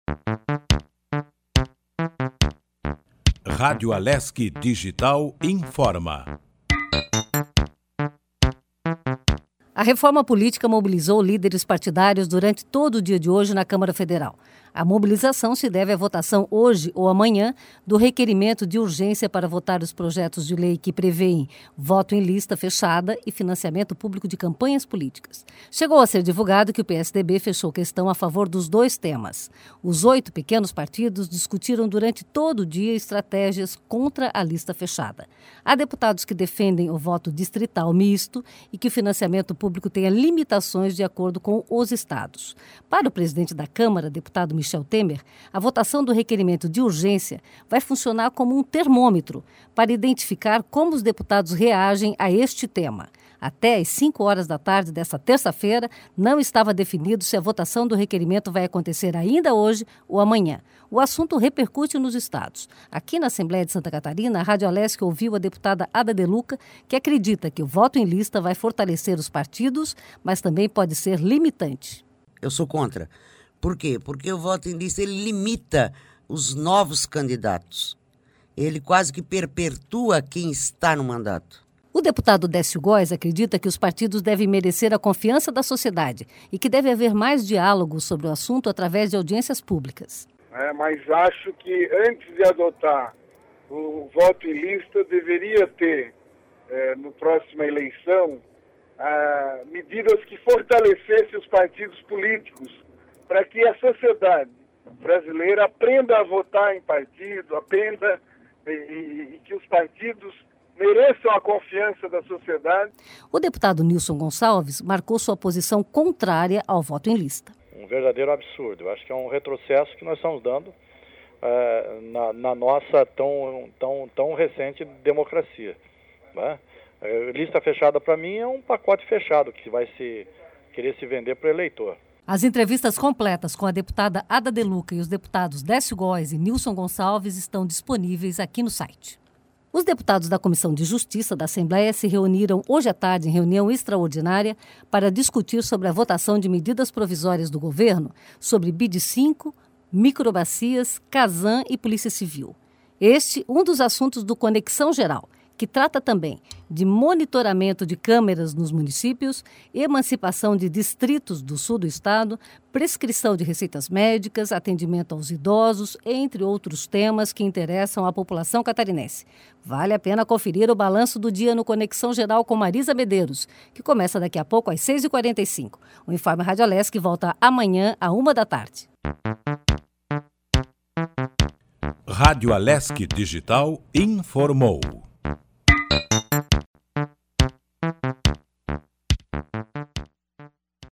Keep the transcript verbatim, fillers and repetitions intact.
Rádio Alesc Digital informa. A reforma política mobilizou líderes partidários durante todo o dia de hoje na Câmara Federal. A mobilização se deve à votação hoje ou amanhã do requerimento de urgência para votar os projetos de lei que prevêem voto em lista fechada e financiamento público de campanhas políticas. Chegou a ser divulgado que o P S D B fechou questão a favor dos dois temas. Os oito pequenos partidos discutiram durante todo o dia estratégias contra a lista fechada. Há deputados que defendem o voto distrital misto e que o financiamento público tenha limitações de acordo com os estados. Para o presidente da Câmara, deputado Michel Temer, a votação do requerimento de urgência vai funcionar como um termômetro para identificar como os deputados reagem a este tema. Até às cinco horas da tarde desta terça-feira, não estava definido se a votação do requerimento vai acontecer ainda hoje ou amanhã. O assunto repercute nos estados. Aqui na Assembleia de Santa Catarina, a Rádio Alesc ouviu a deputada Ada De Luca, que acredita que o voto em lista vai fortalecer os partidos, mas também pode ser limitante. Eu sou contra. Por quê? Porque o voto em lista ele limita os novos candidatos. Ele quase que perpetua quem está no mandato. O deputado Décio Góes acredita que os partidos devem merecer a confiança da sociedade e que deve haver mais diálogo sobre o assunto através de audiências públicas. É, mas acho que antes de adotar o voto em lista, deveria ter, é, no próxima eleição, ah, medidas que fortalecessem os partidos políticos, para que a sociedade brasileira aprenda a votar em partido, aprenda e, e, e que os partidos mereçam a confiança da sociedade. O deputado Nilson Gonçalves marcou sua posição contrária ao voto em lista. Um verdadeiro absurdo. Eu acho que é um retrocesso que nós estamos dando uh, na, na nossa tão, tão, tão recente democracia. Né? Uh, lista fechada, para mim, é um pacote fechado que vai se querer se vender para o eleitor. As entrevistas completas com a deputada Ada De Luca e os deputados Décio Góes e Nilson Gonçalves estão disponíveis aqui no site. Os deputados da Comissão de Justiça da Assembleia se reuniram hoje à tarde em reunião extraordinária para discutir sobre a votação de medidas provisórias do governo sobre B I D cinco, microbacias, Casan e Polícia Civil. Este, um dos assuntos do Conexão Geral, que trata também de monitoramento de câmeras nos municípios, emancipação de distritos do sul do estado, prescrição de receitas médicas, atendimento aos idosos, entre outros temas que interessam à população catarinense. Vale a pena conferir o balanço do dia no Conexão Geral com Marisa Medeiros, que começa daqui a pouco às seis e quarenta e cinco. O Informe Rádio Alesc volta amanhã, à uma da tarde. Rádio Alesc Digital informou.